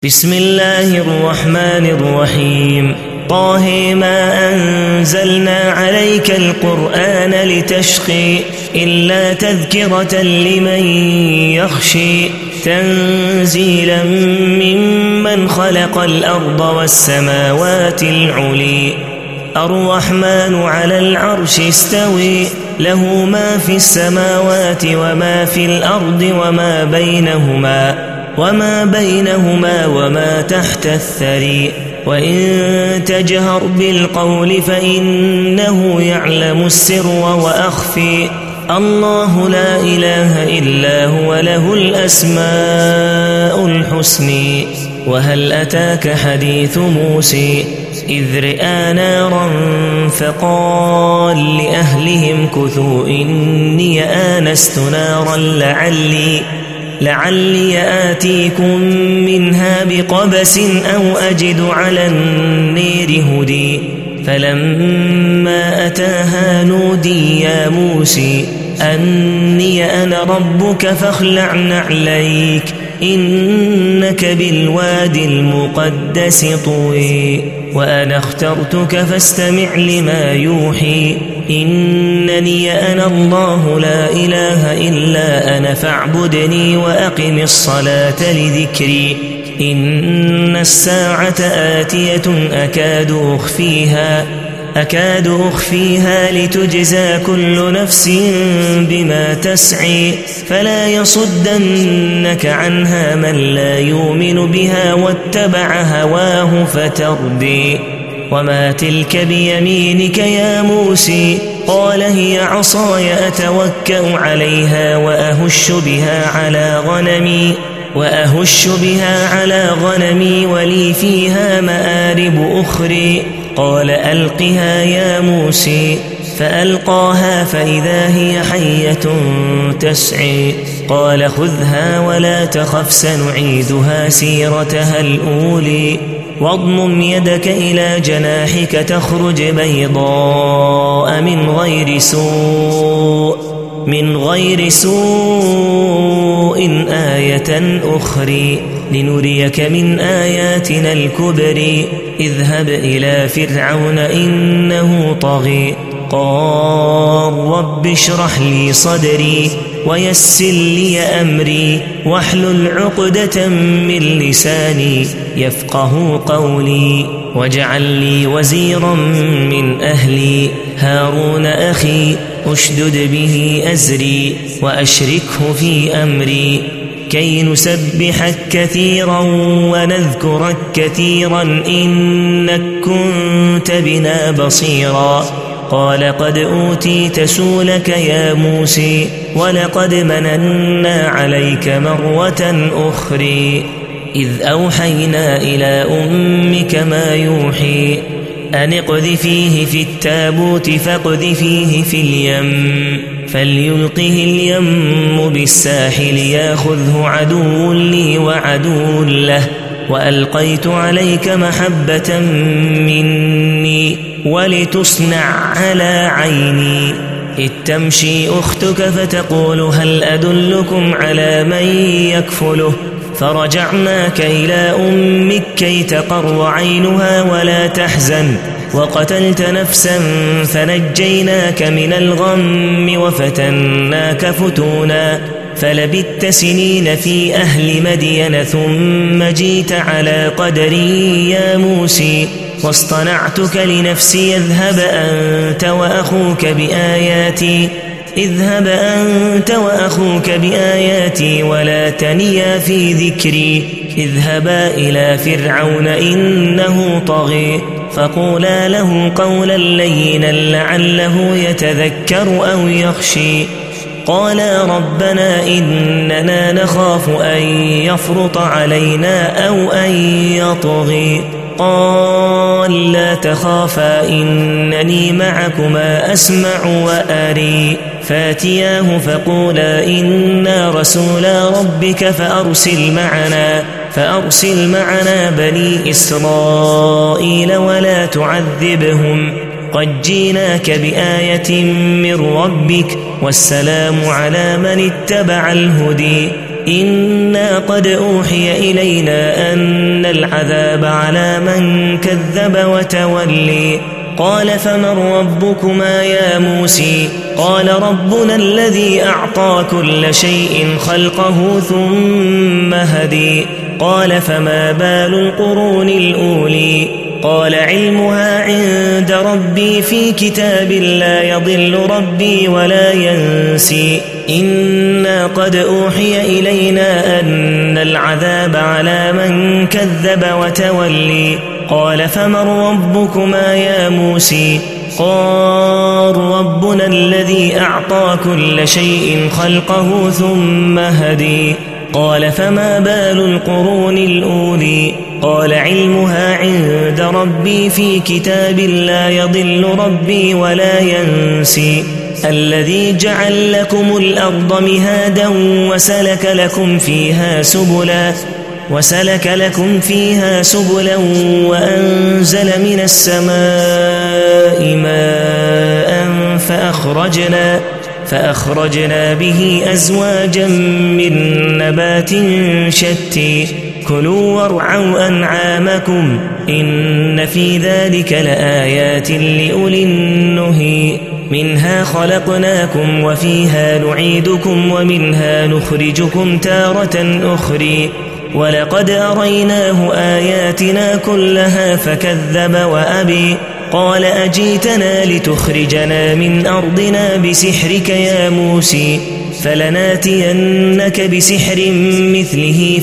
بسم الله الرحمن الرحيم طه ما أنزلنا عليك القرآن لتشقي إلا تذكرة لمن يخشي تنزيلا ممن خلق الأرض والسماوات العلي الرحمن على العرش استوي له ما في السماوات وما في الأرض وما بينهما وما تحت الثري وإن تجهر بالقول فإنه يعلم السر وأخفي الله لا إله إلا هو له الأسماء الحسنى وهل أتاك حديث موسى إذ رأى نارا فقال لأهلهم كثوا إني آنست نارا لعلي آتيكم منها بقبس أو أجد على النير هدي فلما أتاها نودي يا موسى أني أنا ربك فاخلع نعليك إنك بالوادي المقدس طوي وأنا اخترتك فاستمع لما يوحي إنني أنا الله لا إله إلا أنا فاعبدني وأقم الصلاة لذكري إن الساعة آتية أكاد أخفيها لتجزى كل نفس بما تسعي فلا يصدنك عنها من لا يؤمن بها واتبع هواه فتردي وما تلك بيمينك يا موسى قال هي عصاي أتوكأ عليها وأهش بها على غنمي ولي فيها مآرب أخرى قال ألقها يا موسى فألقاها فإذا هي حية تسعى قال خذها ولا تخف سنعيدها سيرتها الأولى واضمم يدك إلى جناحك تخرج بيضاء من غير سوء آية أخرى لنريك من آياتنا الكبرى اذهب إلى فرعون إنه طغى قال رب اشرح لي صدري ويسر لي أمري واحلل عقدة من لساني يفقه قولي واجعل لي وزيرا من أهلي هارون أخي أشدد به أزري وأشركه في أمري كي نسبحك كثيرا ونذكرك كثيرا إنك كنت بنا بصيرا قال قد أوتيت سؤلك يا موسى ولقد مننا عليك مرة أخرى إذ أوحينا إلى أمك ما يوحي أن اقذفيه في التابوت فاقذفيه في اليم فليلقه اليم بالساحل ياخذه عدو لي وعدو له وألقيت عليك محبة مني ولتصنع على عيني إذ تمشي أختك فتقول هل أدلكم على من يكفله فرجعناك إلى أمك كي تقر عينها ولا تحزن وقتلت نفسا فنجيناك من الغم وفتناك فتونا فلبثت سنين في أهل مدين ثم جيت على قدري يا موسى واصطنعتك لنفسي اذهب أنت وأخوك بآياتي ولا تنيا في ذكري اذهبا إلى فرعون إنه طغى فقولا له قولا لينا لعله يتذكر أو يخشي قالا ربنا إننا نخاف أن يفرط علينا أو أن يطغي قال لا تخافا إنني معكما أسمع وأري فاتياه فقولا إنا رسولا ربك فأرسل معنا بني إسرائيل ولا تعذبهم قد جيناك بآية من ربك والسلام على من اتبع الهدي إنا قد أوحي إلينا أن العذاب على من كذب وتولي قال فمن ربكما يا موسى قال ربنا الذي أعطى كل شيء خلقه ثم هدي قال فما بال القرون الأولي قال علمها عند ربي في كتاب لا يضل ربي ولا ينسي إنا قد أوحي إلينا أن العذاب على من كذب وتولي قال فمن ربكما يا موسى قال ربنا الذي أعطى كل شيء خلقه ثم هدي قال فما بال القرون الأولي قال علمها عند ربي في كتاب لا يضل ربي ولا ينسي الذي جعل لكم الأرض مهادا وسلك لكم فيها سبلا وأنزل من السماء ماء فأخرجنا به أزواجا من نبات شتى كلوا وارعوا أنعامكم إن في ذلك لآيات لأولي النهي منها خلقناكم وفيها نعيدكم ومنها نخرجكم تارة أخرى ولقد أريناه آياتنا كلها فكذب وأبي قال أجيتنا لتخرجنا من أرضنا بسحرك يا موسى فلناتينك بسحر مثله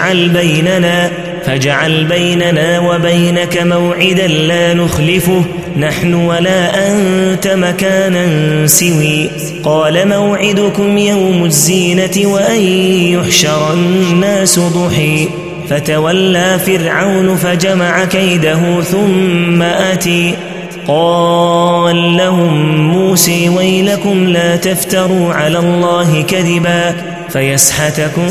فاجعل بيننا وبينك موعدا لا نخلفه نحن ولا أنت مكانا سوي قال موعدكم يوم الزينة وأن يحشر الناس ضحى فتولى فرعون فجمع كيده ثم أتي قال لهم موسى ويلكم لا تفتروا على الله كذبا فيسحتكم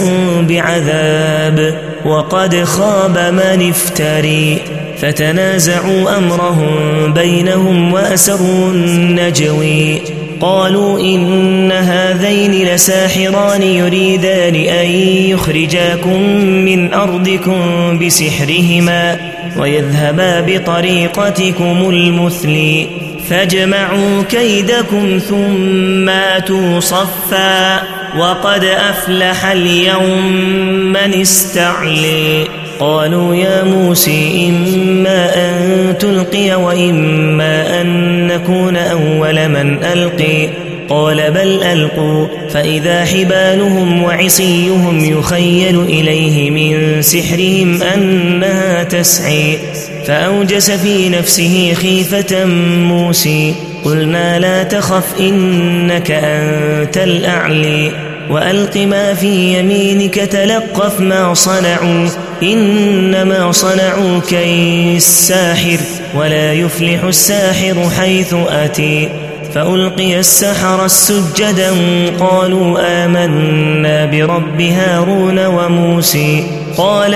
بعذاب وقد خاب من افتري فتنازعوا أمرهم بينهم وأسروا النجوي قالوا إن هذين لساحران يريدان أن يخرجاكم من أرضكم بسحرهما ويذهبا بطريقتكم المثلي فاجمعوا كيدكم ثم أتوا صفا وقد أفلح اليوم من استعلي قالوا يا موسى إما أن تلقي وإما أن نكون أول من ألقي قال بل ألقوا فإذا حبالهم وعصيهم يخيل إليه من سحرهم أنها تسعي فأوجس في نفسه خيفة موسى قلنا لا تخف إنك أنت الأعلي وألق ما في يمينك تلقف ما صنعوا إنما صنعوا كيد ساحر ولا يفلح الساحر حيث أتي فألقي السحرة سجدا قالوا آمنا برب هارون وموسى قال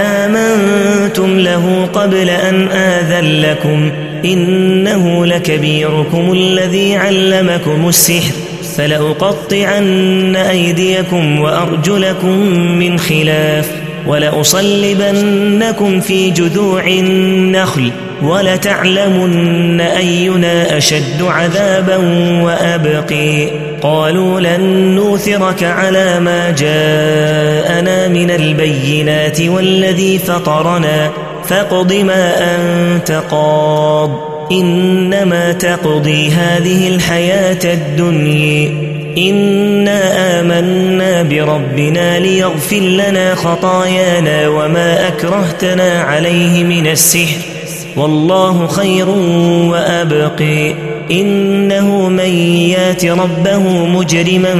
آمنتم له قبل أن آذن لكم إنه لكبيركم الذي علمكم السحر فلأقطعن أيديكم وأرجلكم من خلاف ولأصلبنكم في جذوع النخل ولتعلمن أينا أشد عذابا وأبقي قالوا لن نوثرك على ما جاءنا من البينات والذي فطرنا فاقض ما أنت قاض إنما تقضي هذه الحياة الدنيا إنا آمنا بربنا ليغفر لنا خطايانا وما أكرهتنا عليه من السحر والله خير وأبقي إنه من يات ربه مجرما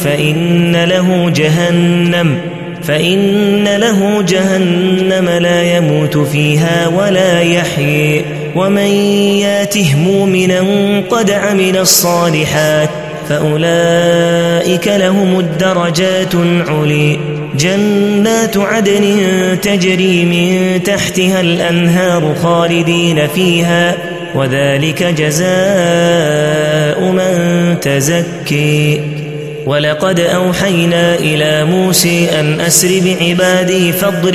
فإن له جهنم لا يموت فيها ولا يحيي ومن ياته مؤمنا قد عمل الصالحات فأولئك لهم الدرجات العلي جنات عدن تجري من تحتها الأنهار خالدين فيها وذلك جزاء من تزكي ولقد أوحينا إلى موسى أن أسر بعبادي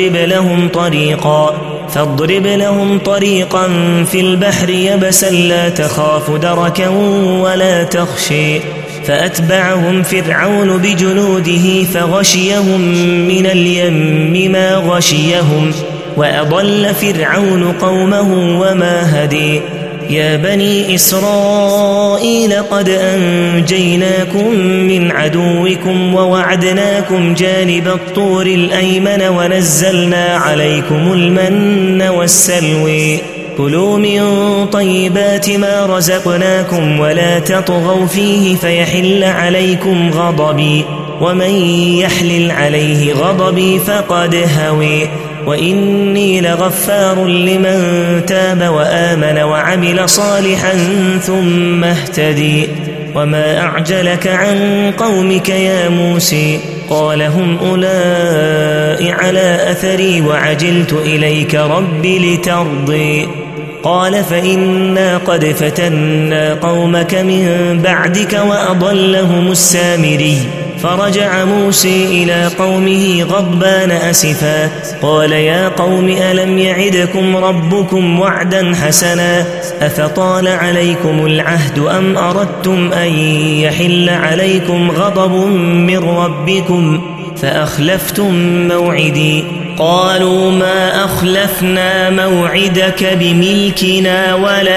فاضرب لهم طريقا في البحر يبسا لا تخاف دركا ولا تخشي فأتبعهم فرعون بجنوده فغشيهم من اليم ما غشيهم وأضل فرعون قومه وما هدي يا بني إسرائيل قد أنجيناكم من عدوكم ووعدناكم جانب الطور الأيمن ونزلنا عليكم المن والسلوى كلوا من طيبات ما رزقناكم ولا تطغوا فيه فيحل عليكم غضبي ومن يحلل عليه غضبي فقد هوي وإني لغفار لمن تاب وآمن وعمل صالحا ثم اهتدي وما أعجلك عن قومك يا موسى قال هم أولئك على أثري وعجلت إليك رب لترضي قال فإنا قد فتنا قومك من بعدك وأضلهم السامري فرجع موسى إلى قومه غضبان أسفا قال يا قوم ألم يعدكم ربكم وعدا حسنا أفطال عليكم العهد أم أردتم أن يحل عليكم غضب من ربكم فأخلفتم موعدي قالوا ما أخلفنا موعدك بملكنا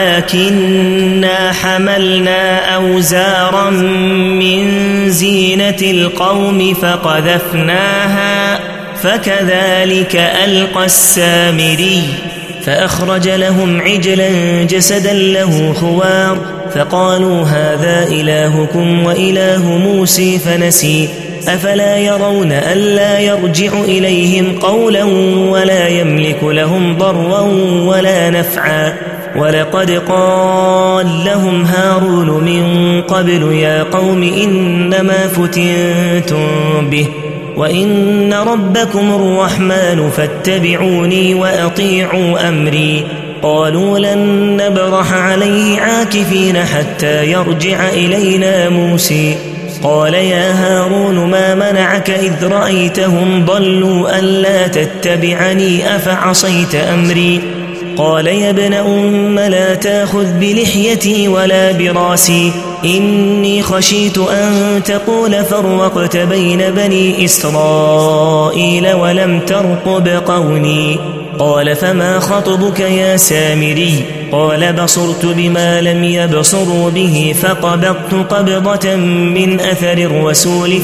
ولكننا حملنا أوزارا من زينة القوم فقذفناها فكذلك ألقى السامري فأخرج لهم عجلا جسدا له خوار فقالوا هذا إلهكم وإله موسى فنسي أفلا يرون ألا يرجع إليهم قولا ولا يملك لهم ضرا ولا نفعا ولقد قال لهم هارون من قبل يا قوم إنما فتنتم به وإن ربكم الرحمن فاتبعوني وأطيعوا أمري قالوا لن نبرح عليه عاكفين حتى يرجع إلينا موسى قال يا هارون ما منعك إذ رأيتهم ضلوا ألا تتبعني أفعصيت أمري قال يا ابن أم لا تأخذ بلحيتي ولا براسي إني خشيت أن تقول فرقت بين بني إسرائيل ولم ترقب قولي قال فما خطبك يا سامري قال بصرت بما لم يبصروا به فقبضت قبضة من أثر الرسول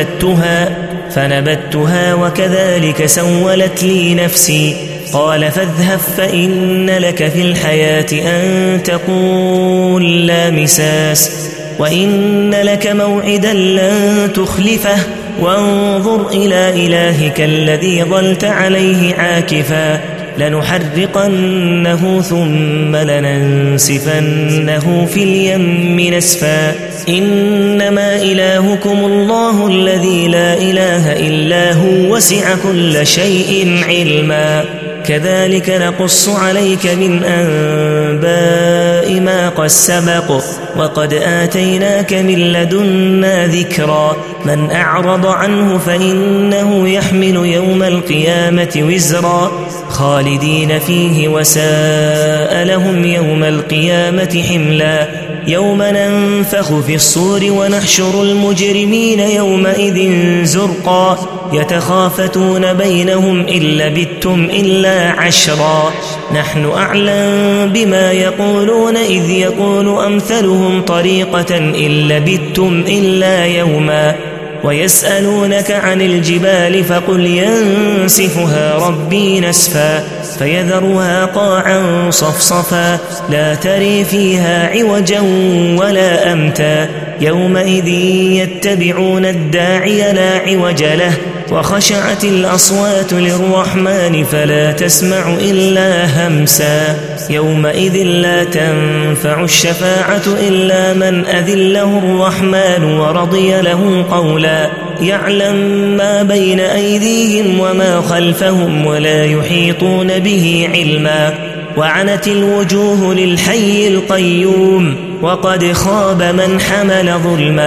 فنبتها وكذلك سولت لي نفسي قال فاذهب فإن لك في الحياة أن تقول لا مساس وإن لك موعدا لن تخلفه وانظر إلى إلهك الذي ظلت عليه عاكفا لنحرقنه ثم لننسفنه في اليم نسفا إنما إلهكم الله الذي لا إله إلا هو وسع كل شيء علما كذلك نقص عليك من أنباء ما قد سبق وقد آتيناك من لدنا ذكرا من أعرض عنه فإنه يحمل يوم القيامة وزرا خالدين فيه وساء لهم يوم القيامة حملا يوم ننفخ في الصور ونحشر المجرمين يومئذ زرقا يتخافتون بينهم إن لبثتم إلا عشرا نحن أعلم بما يقولون إذ يقول أمثلهم طريقة إن لبثتم إلا يوما ويسألونك عن الجبال فقل ينسفها ربي نسفا فيذرها قاعا صفصفا لا تري فيها عوجا ولا أمتا يومئذ يتبعون الداعي لا عوج له وخشعت الأصوات للرحمن فلا تسمع إلا همسا يومئذ لا تنفع الشفاعة إلا من أذن له الرحمن ورضي له قولا يعلم ما بين أيديهم وما خلفهم ولا يحيطون به علما وعنت الوجوه للحي القيوم وقد خاب من حمل ظلما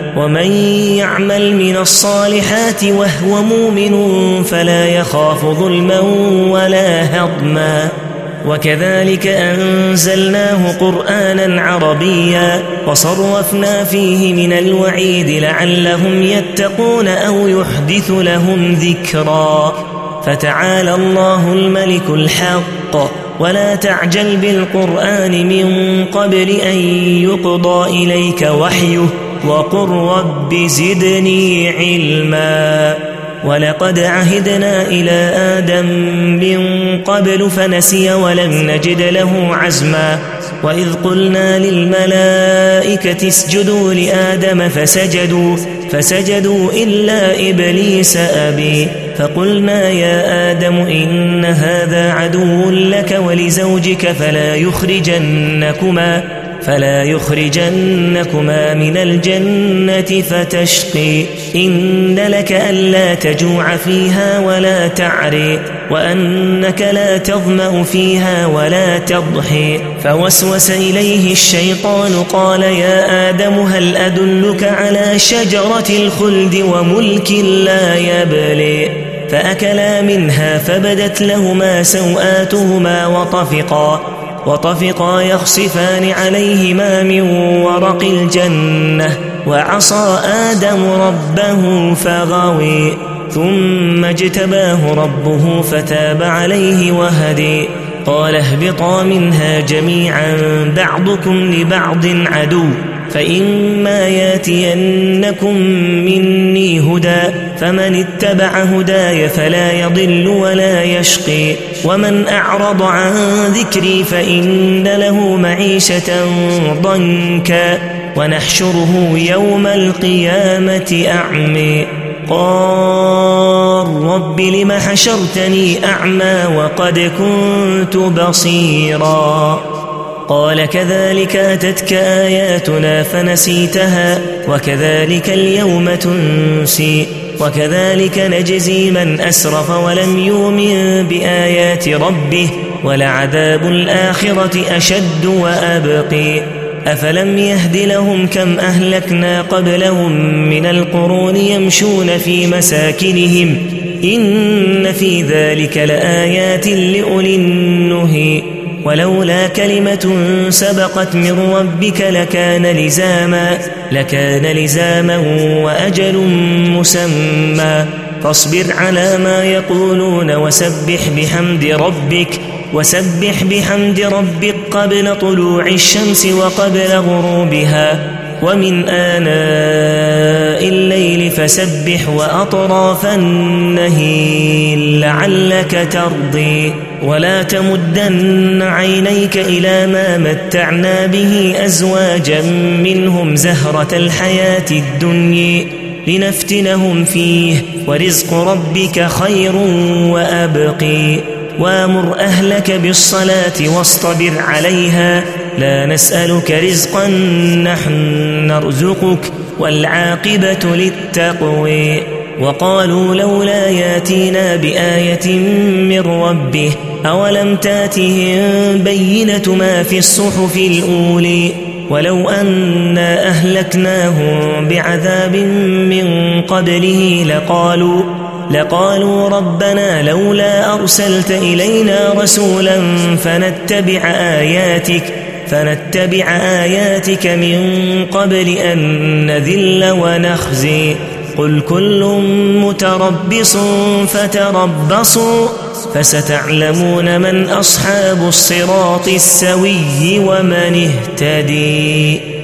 ومن يعمل من الصالحات وهو مؤمن فلا يخاف ظلما ولا هضما وكذلك أنزلناه قرآنا عربيا وصرفنا فيه من الوعيد لعلهم يتقون أو يحدث لهم ذكرا فتعالى الله الملك الحق ولا تعجل بالقرآن من قبل أن يقضى إليك وحيه وقل رب زدني علما ولقد عهدنا إلى آدم من قبل فنسي ولم نجد له عزما وإذ قلنا للملائكة اسجدوا لآدم فسجدوا إلا إبليس أبي فقلنا يا آدم إن هذا عدو لك ولزوجك فلا يخرجنكما من الجنة فتشقي إن لك ألا تجوع فيها ولا تعري وأنك لا تظمأ فيها ولا تضحي فوسوس إليه الشيطان قال يا آدم هل أدلك على شجرة الخلد وملك لا يبلي فأكلا منها فبدت لهما سوآتهما وطفقا يخصفان عليهما من ورق الجنة وعصى آدم ربه فغوي ثم اجتباه ربه فتاب عليه وهدي قال اهبطا منها جميعا بعضكم لبعض عدو فإما ياتينكم مني هدى فمن اتبع هداي فلا يضل ولا يشقي ومن أعرض عن ذكري فإن له معيشة ضنكا ونحشره يوم القيامة أعمي قال رب لم حشرتني أعمى وقد كنت بصيرا قال كذلك أتتك آياتنا فنسيتها وكذلك اليوم تنسي وكذلك نجزي من أسرف ولم يؤمن بآيات ربه ولعذاب الآخرة أشد وأبقي أفلم يهد لهم كم أهلكنا قبلهم من القرون يمشون في مساكنهم إن في ذلك لآيات لأولي النهي ولولا كلمة سبقت من ربك لكان لزاما وأجل مسمى فاصبر على ما يقولون وسبح بحمد ربك قبل طلوع الشمس وقبل غروبها ومن آناء الليل فسبح وأطراف النهيل لعلك ترضي ولا تمدن عينيك إلى ما متعنا به أزواجا منهم زهرة الحياة الدنيا لنفتنهم فيه ورزق ربك خير وأبقي وامر أهلك بالصلاة واصطبر عليها لا نسألك رزقا نحن نرزقك والعاقبة للتقوى وقالوا لولا ياتينا بآية من ربه أولم تاتهم بينة ما في الصحف الأولي ولو أنا أهلكناهم بعذاب من قبله لقالوا ربنا لولا أرسلت إلينا رسولا فنتبع آياتك من قبل أن نذل ونخزي قل كل متربص فتربصوا فستعلمون من أصحاب الصراط السوي ومن اهتدي